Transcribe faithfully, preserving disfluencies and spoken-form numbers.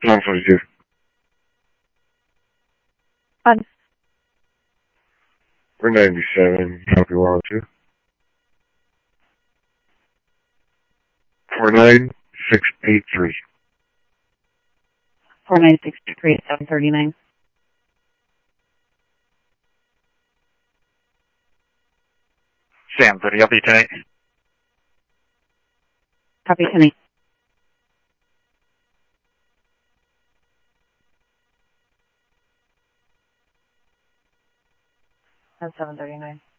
Tom forty-two. On We're ninety-seven. Copy one oh two. four nine six eight three. four nine six three seven three nine. Sam, thirty, copy tonight. Copy tonight. That's seven thirty-nine.